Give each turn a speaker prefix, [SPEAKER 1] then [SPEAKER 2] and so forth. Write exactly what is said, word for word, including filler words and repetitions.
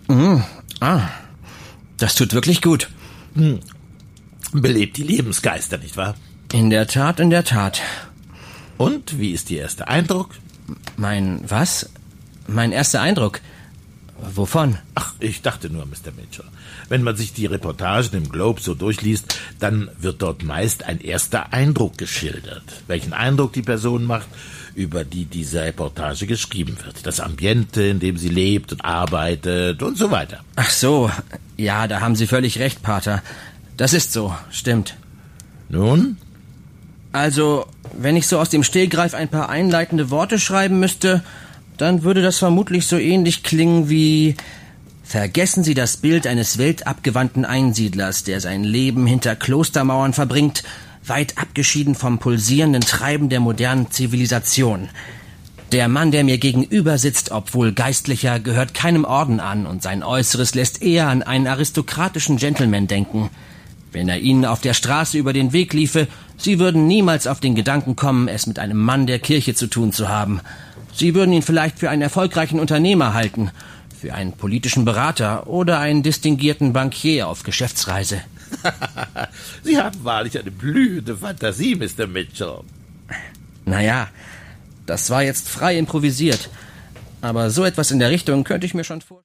[SPEAKER 1] Mm. Ah, das tut wirklich gut.
[SPEAKER 2] Hm. Belebt die Lebensgeister, nicht wahr?
[SPEAKER 1] In der Tat, in der Tat.
[SPEAKER 2] Und, wie ist Ihr erster Eindruck?
[SPEAKER 1] Mein, was? Mein erster Eindruck? Wovon?
[SPEAKER 2] Ach, ich dachte nur, Mister Mitchell. Wenn man sich die Reportagen im Globe so durchliest, dann wird dort meist ein erster Eindruck geschildert. Welchen Eindruck die Person macht, über die diese Reportage geschrieben wird. Das Ambiente, in dem sie lebt und arbeitet und so weiter.
[SPEAKER 1] Ach so, ja, da haben Sie völlig recht, Pater. Das ist so, stimmt.
[SPEAKER 2] Nun?
[SPEAKER 1] Also, wenn ich so aus dem Stegreif ein paar einleitende Worte schreiben müsste, dann würde das vermutlich so ähnlich klingen wie: Vergessen Sie das Bild eines weltabgewandten Einsiedlers, der sein Leben hinter Klostermauern verbringt, weit abgeschieden vom pulsierenden Treiben der modernen Zivilisation. Der Mann, der mir gegenüber sitzt, obwohl Geistlicher, gehört keinem Orden an und sein Äußeres lässt eher an einen aristokratischen Gentleman denken. Wenn er Ihnen auf der Straße über den Weg liefe, Sie würden niemals auf den Gedanken kommen, es mit einem Mann der Kirche zu tun zu haben. Sie würden ihn vielleicht für einen erfolgreichen Unternehmer halten, für einen politischen Berater oder einen distinguierten Bankier auf Geschäftsreise.
[SPEAKER 2] Sie haben wahrlich eine blühende Fantasie, Mister Mitchell.
[SPEAKER 1] Naja, das war jetzt frei improvisiert. Aber so etwas in der Richtung könnte ich mir schon vorstellen.